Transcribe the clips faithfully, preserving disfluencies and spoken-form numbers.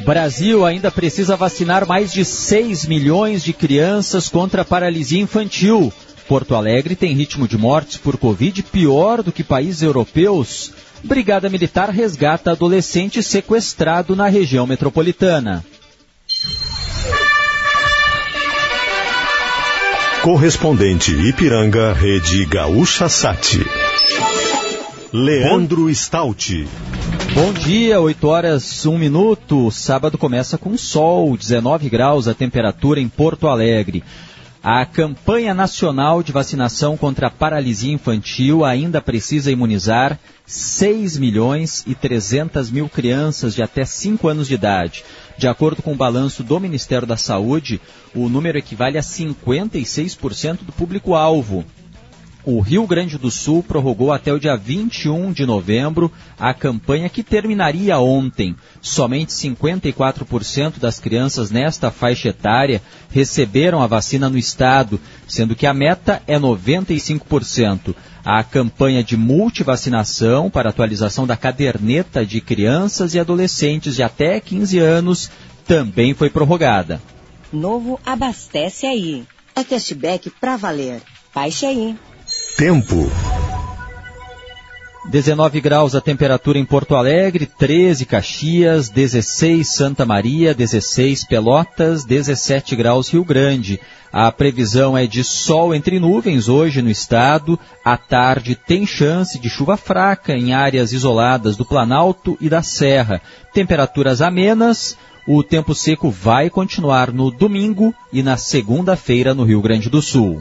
Brasil ainda precisa vacinar mais de seis milhões de crianças contra a paralisia infantil. Porto Alegre tem ritmo de mortes por Covid pior do que países europeus. Brigada Militar resgata adolescente sequestrado na região metropolitana. Correspondente Ipiranga, Rede Gaúcha Sat. Leandro Stout. Bom dia, oito horas, um minuto. Sábado começa com sol, dezenove graus a temperatura em Porto Alegre. A campanha nacional de vacinação contra a paralisia infantil ainda precisa imunizar seis milhões e trezentas mil crianças de até cinco anos de idade. De acordo com o balanço do Ministério da Saúde, o número equivale a cinquenta e seis por cento do público-alvo. O Rio Grande do Sul prorrogou até o dia vinte e um de novembro a campanha que terminaria ontem. Somente cinquenta e quatro por cento das crianças nesta faixa etária receberam a vacina no estado, sendo que a meta é noventa e cinco por cento. A campanha de multivacinação para atualização da caderneta de crianças e adolescentes de até quinze anos também foi prorrogada. Novo Abastece Aí. É cashback pra valer. Baixe aí. Tempo. dezenove graus a temperatura em Porto Alegre, treze Caxias, dezesseis Santa Maria, dezesseis Pelotas, dezessete graus Rio Grande. A previsão é de sol entre nuvens hoje no estado. À tarde tem chance de chuva fraca em áreas isoladas do Planalto e da Serra. Temperaturas amenas. O tempo seco vai continuar no domingo e na segunda-feira no Rio Grande do Sul.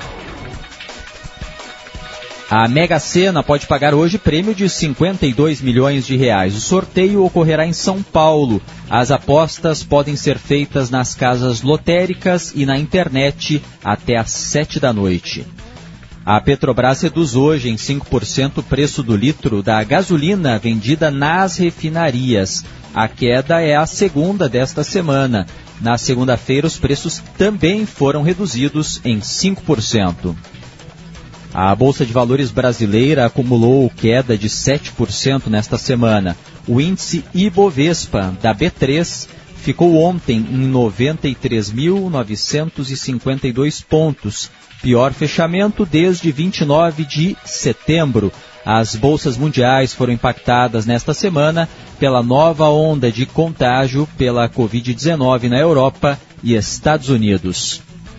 A Mega Sena pode pagar hoje prêmio de cinquenta e dois milhões de reais. O sorteio ocorrerá em São Paulo. As apostas podem ser feitas nas casas lotéricas e na internet até às sete da noite. A Petrobras reduz hoje em cinco por cento o preço do litro da gasolina vendida nas refinarias. A queda é a segunda desta semana. Na segunda-feira, os preços também foram reduzidos em cinco por cento. A Bolsa de Valores brasileira acumulou queda de sete por cento nesta semana. O índice Ibovespa, da B três, ficou ontem em noventa e três mil novecentos e cinquenta e dois pontos. Pior fechamento desde vinte e nove de setembro. As bolsas mundiais foram impactadas nesta semana pela nova onda de contágio pela covid dezenove na Europa e Estados Unidos.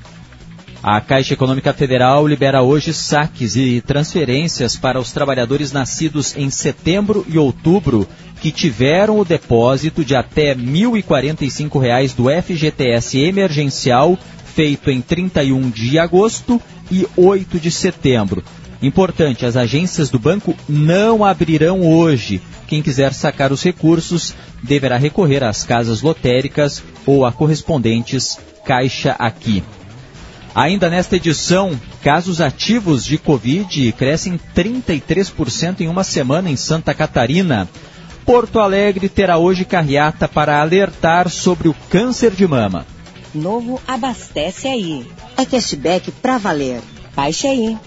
A Caixa Econômica Federal libera hoje saques e transferências para os trabalhadores nascidos em setembro e outubro que tiveram o depósito de até mil e quarenta e cinco reais do F G T S emergencial feito em trinta e um de agosto e oito de setembro. Importante, as agências do banco não abrirão hoje. Quem quiser sacar os recursos deverá recorrer às casas lotéricas ou a correspondentes Caixa Aqui. Ainda nesta edição, casos ativos de Covid crescem trinta e três por cento em uma semana em Santa Catarina. Porto Alegre terá hoje carreata para alertar sobre o câncer de mama. Novo Abastece Aí. É cashback pra valer. Baixe aí.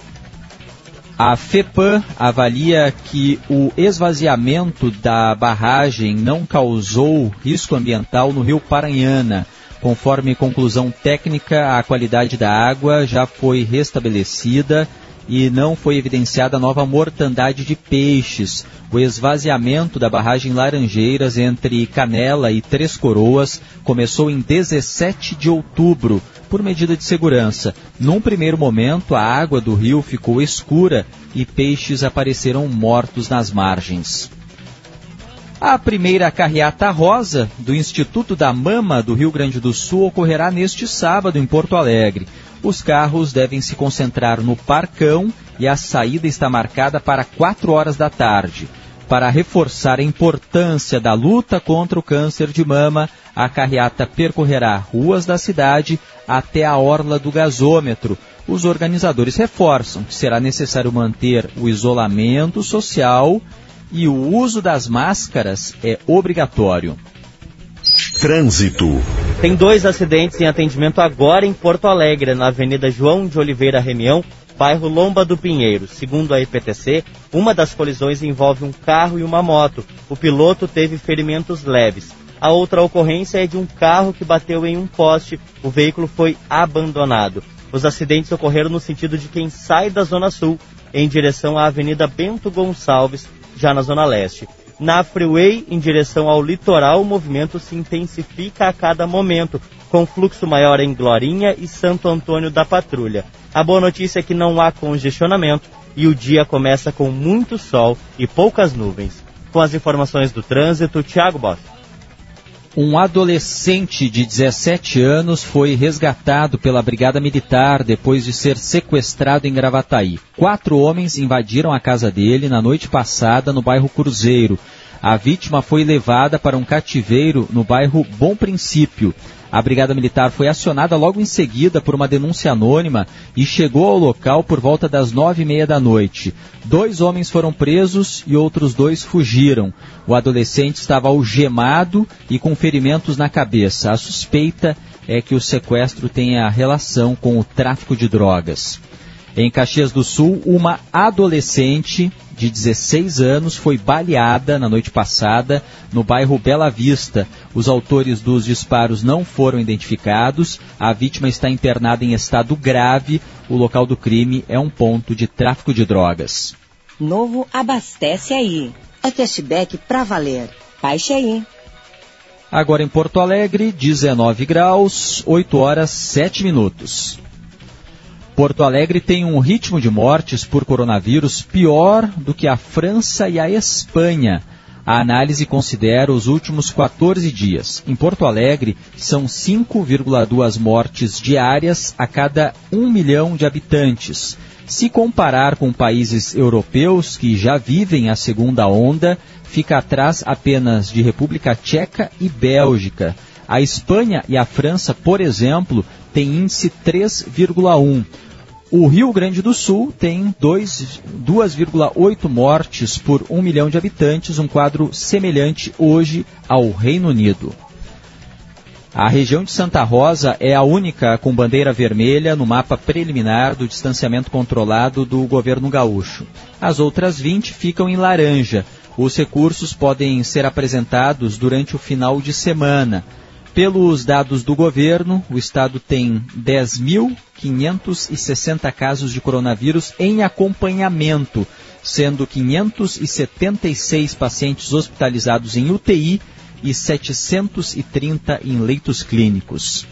A FEPAM avalia que o esvaziamento da barragem não causou risco ambiental no Rio Paranhana. Conforme conclusão técnica, a qualidade da água já foi restabelecida e não foi evidenciada nova mortandade de peixes. O esvaziamento da barragem Laranjeiras entre Canela e Três Coroas começou em dezessete de outubro, por medida de segurança. Num primeiro momento, a água do rio ficou escura e peixes apareceram mortos nas margens. A primeira carreata rosa do Instituto da Mama do Rio Grande do Sul ocorrerá neste sábado em Porto Alegre. Os carros devem se concentrar no Parcão e a saída está marcada para quatro horas da tarde. Para reforçar a importância da luta contra o câncer de mama, a carreata percorrerá ruas da cidade até a orla do gasômetro. Os organizadores reforçam que será necessário manter o isolamento social e o uso das máscaras é obrigatório. Trânsito. Tem dois acidentes em atendimento agora em Porto Alegre, na Avenida João de Oliveira Remião, bairro Lomba do Pinheiro. Segundo a I P T C, uma das colisões envolve um carro e uma moto. O piloto teve ferimentos leves. A outra ocorrência é de um carro que bateu em um poste. O veículo foi abandonado. Os acidentes ocorreram no sentido de quem sai da Zona Sul em direção à Avenida Bento Gonçalves, já na Zona Leste. Na Freeway, em direção ao litoral, o movimento se intensifica a cada momento, com fluxo maior em Glorinha e Santo Antônio da Patrulha. A boa notícia é que não há congestionamento e o dia começa com muito sol e poucas nuvens. Com as informações do trânsito, Thiago Boff. Um adolescente de dezessete anos foi resgatado pela Brigada Militar depois de ser sequestrado em Gravataí. Quatro homens invadiram a casa dele na noite passada no bairro Cruzeiro. A vítima foi levada para um cativeiro no bairro Bom Princípio. A Brigada Militar foi acionada logo em seguida por uma denúncia anônima e chegou ao local por volta das nove e meia da noite. Dois homens foram presos e outros dois fugiram. O adolescente estava algemado e com ferimentos na cabeça. A suspeita é que o sequestro tenha relação com o tráfico de drogas. Em Caxias do Sul, uma adolescente de dezesseis anos foi baleada na noite passada no bairro Bela Vista. Os autores dos disparos não foram identificados. A vítima está internada em estado grave. O local do crime é um ponto de tráfico de drogas. Novo Abastece Aí. É cashback pra valer. Baixe aí. Agora em Porto Alegre, dezenove graus, oito horas, sete minutos. Porto Alegre tem um ritmo de mortes por coronavírus pior do que a França e a Espanha. A análise considera os últimos quatorze dias. Em Porto Alegre, são cinco vírgula duas mortes diárias a cada um milhão de habitantes. Se comparar com países europeus que já vivem a segunda onda, fica atrás apenas de República Tcheca e Bélgica. A Espanha e a França, por exemplo, têm índice três vírgula um. O Rio Grande do Sul tem duas vírgula oito mortes por um milhão de habitantes, um quadro semelhante hoje ao Reino Unido. A região de Santa Rosa é a única com bandeira vermelha no mapa preliminar do distanciamento controlado do governo gaúcho. As outras vinte ficam em laranja. Os recursos podem ser apresentados durante o final de semana. Pelos dados do governo, o estado tem dez mil quinhentos e sessenta casos de coronavírus em acompanhamento, sendo quinhentos e setenta e seis pacientes hospitalizados em U T I e setecentos e trinta em leitos clínicos.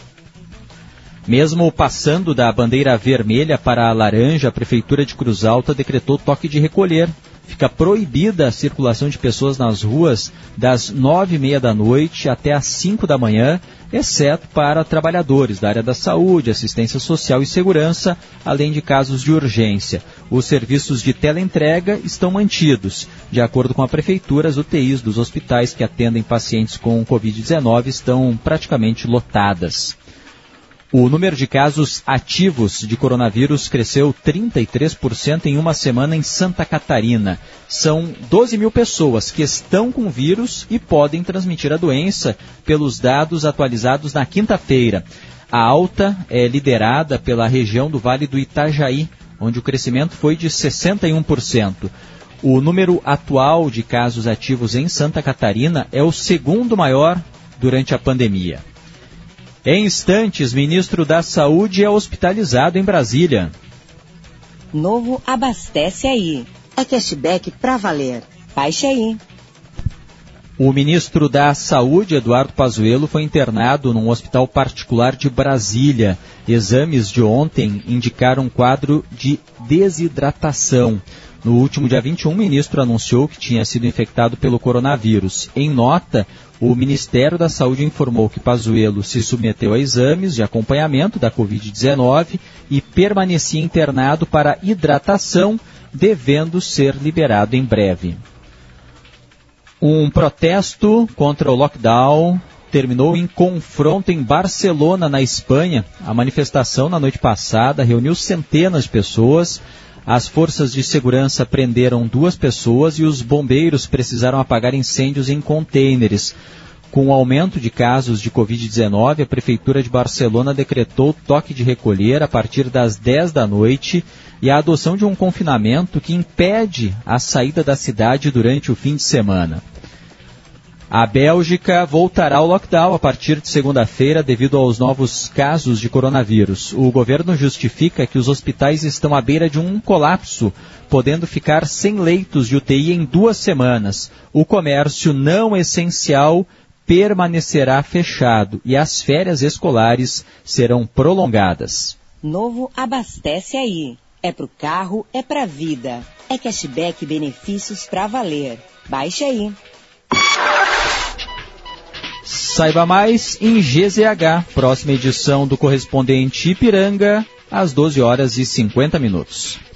Mesmo passando da bandeira vermelha para a laranja, a Prefeitura de Cruz Alta decretou toque de recolher. Fica proibida a circulação de pessoas nas ruas das nove e meia da noite até às cinco da manhã, exceto para trabalhadores da área da saúde, assistência social e segurança, além de casos de urgência. Os serviços de teleentrega estão mantidos. De acordo com a Prefeitura, as U T Is dos hospitais que atendem pacientes com covid dezenove estão praticamente lotadas. O número de casos ativos de coronavírus cresceu trinta e três por cento em uma semana em Santa Catarina. São doze mil pessoas que estão com o vírus e podem transmitir a doença pelos dados atualizados na quinta-feira. A alta é liderada pela região do Vale do Itajaí, onde o crescimento foi de sessenta e um por cento. O número atual de casos ativos em Santa Catarina é o segundo maior durante a pandemia. Em instantes, ministro da Saúde é hospitalizado em Brasília. Novo Abastece Aí. É cashback pra valer. Baixe aí. O ministro da Saúde, Eduardo Pazuello, foi internado num hospital particular de Brasília. Exames de ontem indicaram um quadro de desidratação. No último dia vinte e um, o ministro anunciou que tinha sido infectado pelo coronavírus. Em nota, o Ministério da Saúde informou que Pazuello se submeteu a exames de acompanhamento da covid dezenove e permanecia internado para hidratação, devendo ser liberado em breve. Um protesto contra o lockdown terminou em confronto em Barcelona, na Espanha. A manifestação na noite passada reuniu centenas de pessoas. As forças de segurança prenderam duas pessoas e os bombeiros precisaram apagar incêndios em contêineres. Com o aumento de casos de covid dezenove, a Prefeitura de Barcelona decretou toque de recolher a partir das dez da noite e a adoção de um confinamento que impede a saída da cidade durante o fim de semana. A Bélgica voltará ao lockdown a partir de segunda-feira devido aos novos casos de coronavírus. O governo justifica que os hospitais estão à beira de um colapso, podendo ficar sem leitos de U T I em duas semanas. O comércio não essencial permanecerá fechado e as férias escolares serão prolongadas. Novo Abastece Aí. É pro carro, é pra vida. É cashback e benefícios pra valer. Baixe aí. Saiba mais em G Z H, próxima edição do Correspondente Ipiranga, às doze horas e cinquenta minutos.